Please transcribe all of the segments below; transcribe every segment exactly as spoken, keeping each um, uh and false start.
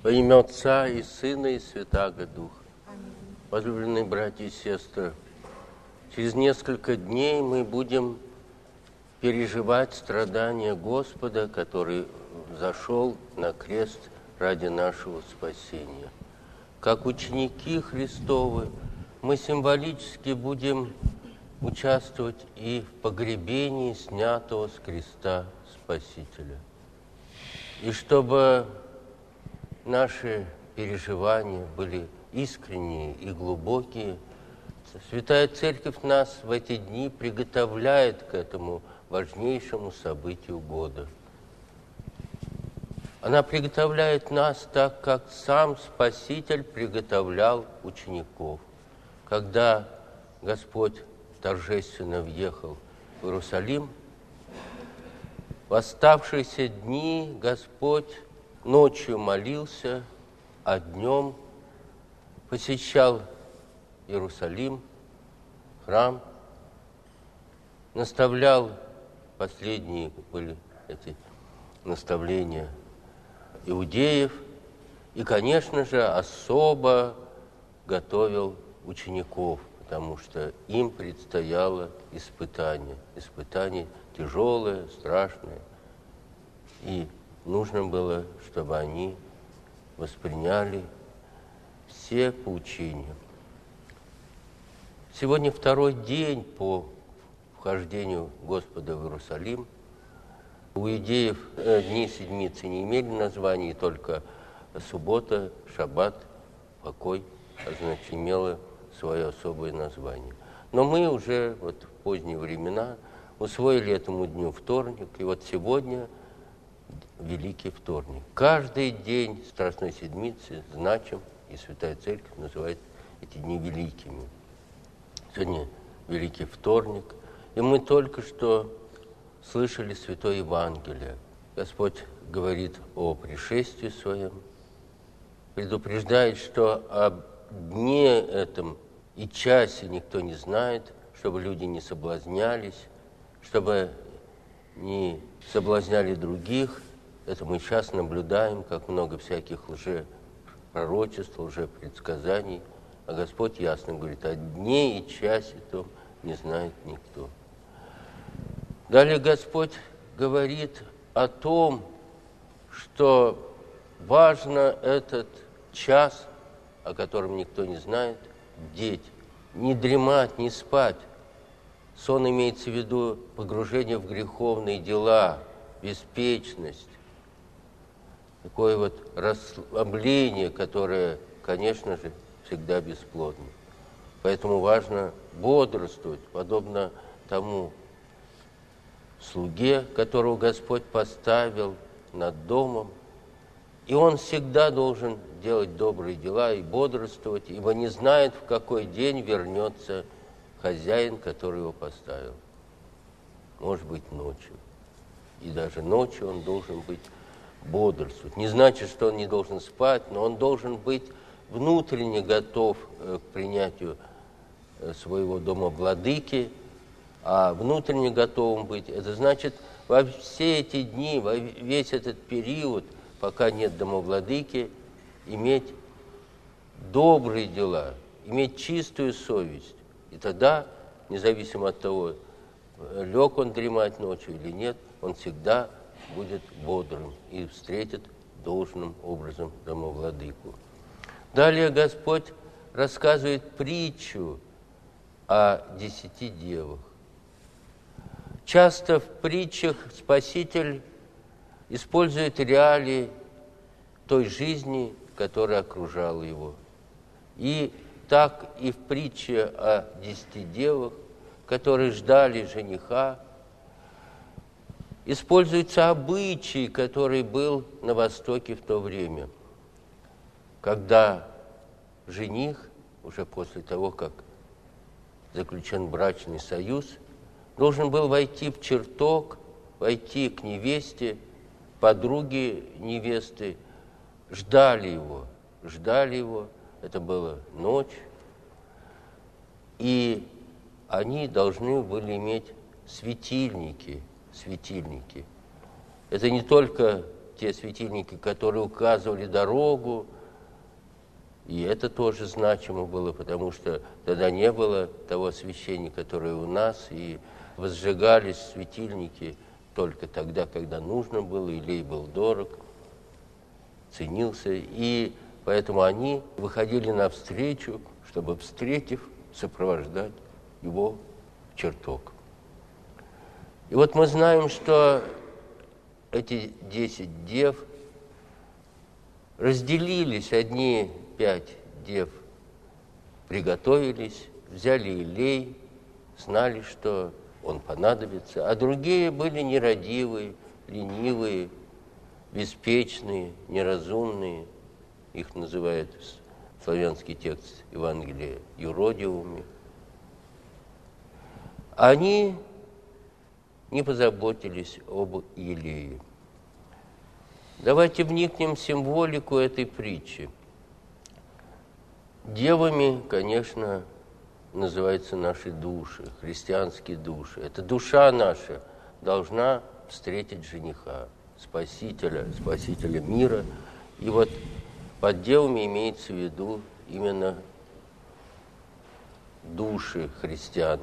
Во имя Отца и Сына и Святаго Духа. Возлюбленные братья и сестры, через несколько дней мы будем переживать страдания Господа, который зашел на крест ради нашего спасения. Как ученики Христовы, мы символически будем участвовать и в погребении снятого с креста Спасителя. И чтобы наши переживания были искренние и глубокие, Святая Церковь нас в эти дни приготовляет к этому важнейшему событию года. Она приготовляет нас так, как сам Спаситель приготовлял учеников. Когда Господь торжественно въехал в Иерусалим, в оставшиеся дни Господь ночью молился, а днем посещал Иерусалим, храм, наставлял, последние были эти наставления иудеев, и, конечно же, особо готовил учеников, потому что им предстояло испытание, испытание тяжелое, страшное, и нужно было, чтобы они восприняли все поучения. Сегодня второй день по вхождению Господа в Иерусалим. У иудеев э, дни седмицы не имели названий, только суббота, шаббат, покой, а значит, имела свое особое название. Но мы уже вот в поздние времена усвоили этому дню вторник, и вот сегодня Великий вторник. Каждый день Страстной Седмицы значим, и Святая Церковь называет эти дни великими. Сегодня Великий вторник, и мы только что слышали Святое Евангелие. Господь говорит о пришествии Своем, предупреждает, что об дне этом и часе никто не знает, чтобы люди не соблазнялись, чтобы не соблазняли других. Это мы сейчас наблюдаем, как много всяких лжепророчеств, лжепредсказаний. А Господь ясно говорит, о дне и часе том не знает никто. Далее Господь говорит о том, что важно этот час, о котором никто не знает, бдеть, не дремать, не спать. Сон имеется в виду погружение в греховные дела, беспечность, такое вот расслабление, которое, конечно же, всегда бесплодно. Поэтому важно бодрствовать, подобно тому слуге, которого Господь поставил над домом. И он всегда должен делать добрые дела и бодрствовать, ибо не знает, в какой день вернется хозяин, который его поставил. Может быть, ночью. И даже ночью он должен быть бодрствовать. Не значит, что он не должен спать, но он должен быть внутренне готов к принятию своего домовладыки, а внутренне готовым быть, это значит, во все эти дни, во весь этот период, пока нет домовладыки, иметь добрые дела, иметь чистую совесть. И тогда, независимо от того, лег он дремать ночью или нет, он всегда будет бодрым и встретит должным образом домовладыку. Далее Господь рассказывает притчу о десяти девах. Часто в притчах Спаситель использует реалии той жизни, которая окружала его. И так и в притче о десяти девах, которые ждали жениха, используется обычай, который был на Востоке в то время, когда жених, уже после того, как заключен брачный союз, должен был войти в чертог, войти к невесте, подруги невесты, ждали его, ждали его, это была ночь, и они должны были иметь светильники, светильники. Это не только те светильники, которые указывали дорогу. И это тоже значимо было, потому что тогда не было того освещения, которое у нас, и возжигались светильники только тогда, когда нужно было, елей был дорог, ценился, и поэтому они выходили навстречу, чтобы, встретив, сопровождать его в чертог. И вот мы знаем, что эти десять дев разделились, одни пять дев приготовились, взяли елей, знали, что он понадобится, а другие были нерадивые, ленивые, беспечные, неразумные. Их называют славянский текст Евангелия юродивыми. Они не позаботились об елее. Давайте вникнем в символику этой притчи. Девами, конечно, называются наши души, христианские души. Эта душа наша должна встретить жениха, Спасителя, Спасителя мира. И вот под девами имеется в виду именно души христиан.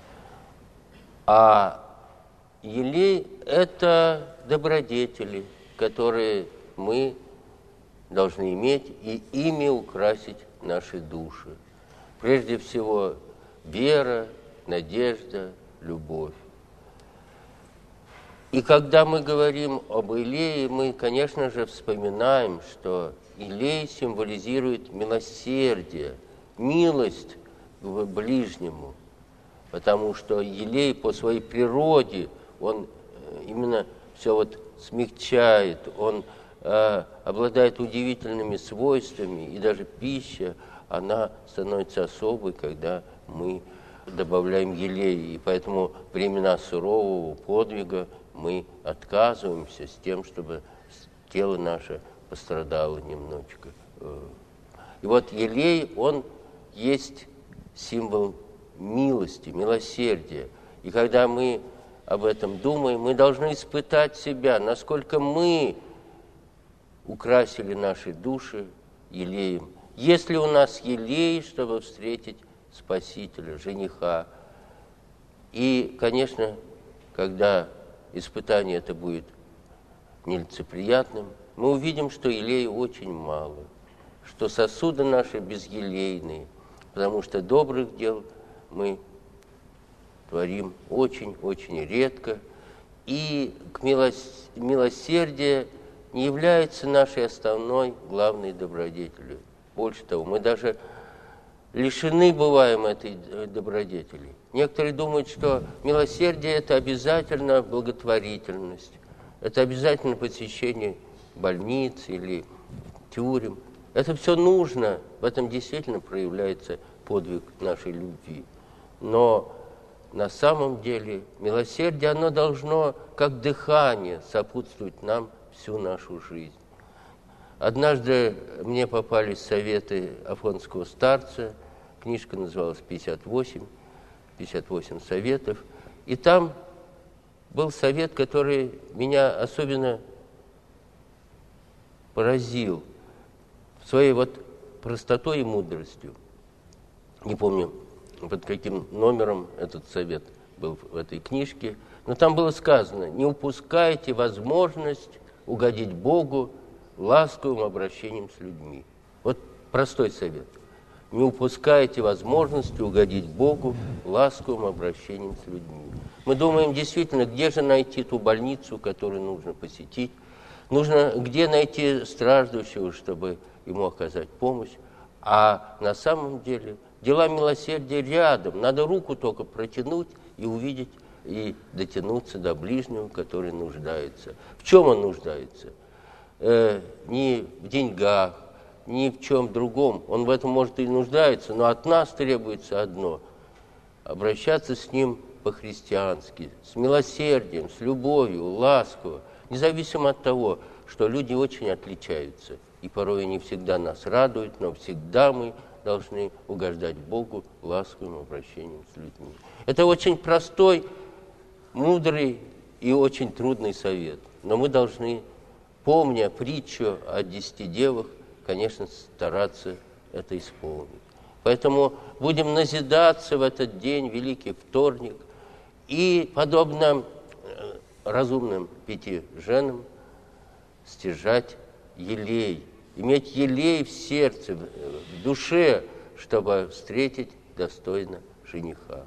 А елей – это добродетели, которые мы должны иметь и ими украсить наши души. Прежде всего, вера, надежда, любовь. И когда мы говорим об елее, мы, конечно же, вспоминаем, что елей символизирует милосердие, милость к ближнему, потому что елей по своей природе, он именно все вот смягчает, он э, обладает удивительными свойствами, и даже пища, она становится особой, когда мы добавляем елей. И поэтому в времена сурового подвига мы отказываемся с тем, чтобы тело наше пострадало немножечко. И вот елей, он есть символ милости, милосердия. И когда мы об этом думаем, мы должны испытать себя, насколько мы украсили наши души елеем. Есть ли у нас елей, чтобы встретить Спасителя, жениха? И, конечно, когда испытание это будет нелицеприятным, мы увидим, что елея очень мало, что сосуды наши безелейные, потому что добрых дел мы творим очень-очень редко, и к милос... милосердие не является нашей основной главной добродетелью. Больше того, мы даже лишены бываем этой добродетели. Некоторые думают, что милосердие – это обязательно благотворительность, это обязательно посещение больниц или тюрем. Это все нужно, в этом действительно проявляется подвиг нашей любви. Но на самом деле милосердие, оно должно, как дыхание, сопутствовать нам всю нашу жизнь. Однажды мне попались советы афонского старца, книжка называлась «пятьдесят восемь», «пятьдесят восемь советов», и там был совет, который меня особенно поразил своей вот простотой и мудростью. Не помню, под каким номером этот совет был в этой книжке, но там было сказано: не упускайте возможность угодить Богу ласковым обращением с людьми. Вот простой совет. Не упускайте возможности угодить Богу ласковым обращением с людьми. Мы думаем, действительно, где же найти ту больницу, которую нужно посетить, нужно где найти страждущего, чтобы ему оказать помощь. А на самом деле дела милосердия рядом. Надо руку только протянуть и увидеть, и дотянуться до ближнего, который нуждается. В чем он нуждается? Э, не в деньгах, ни в чем другом. Он в этом, может, и нуждается, но от нас требуется одно – обращаться с ним по-христиански, с милосердием, с любовью, ласково, независимо от того, что люди очень отличаются. И порой они всегда нас радуют, но всегда мы должны угождать Богу ласковым обращением с людьми. Это очень простой, мудрый и очень трудный совет, но мы должны помня притчу о десяти девах, конечно, стараться это исполнить. Поэтому будем назидаться в этот день, Великий вторник, и, подобно разумным пяти женам, стяжать елей, иметь елей в сердце, в душе, чтобы встретить достойно жениха.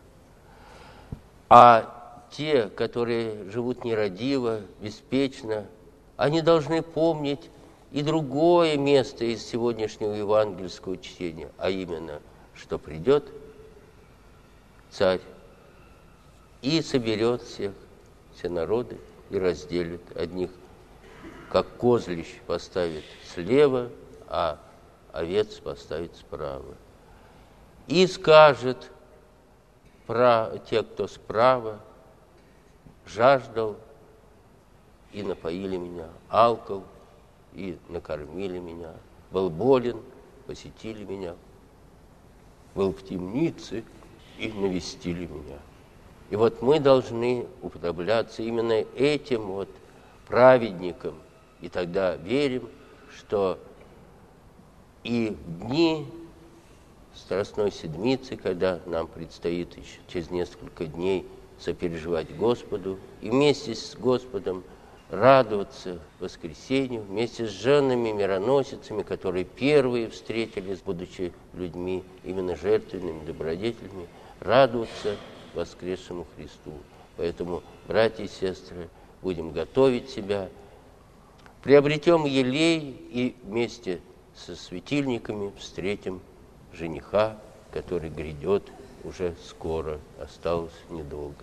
А те, которые живут нерадиво, беспечно, они должны помнить и другое место из сегодняшнего евангельского чтения, а именно, что придет царь и соберет всех, все народы, и разделит. Одних, как козлищ, поставит слева, а овец поставит справа. И скажет про те, кто справа: жаждал, и напоили меня, алкал, и накормили меня, был болен, посетили меня, был в темнице, и навестили меня. И вот мы должны уподобляться именно этим вот праведникам, и тогда верим, что и в дни Страстной Седмицы, когда нам предстоит еще через несколько дней сопереживать Господу, и вместе с Господом радоваться воскресению, вместе с женами-мироносицами, которые первые встретились, будучи людьми, именно жертвенными, добродетельными, радоваться воскресшему Христу. Поэтому, братья и сестры, будем готовить себя, приобретем елей и вместе со светильниками встретим жениха, который грядет уже скоро, осталось недолго.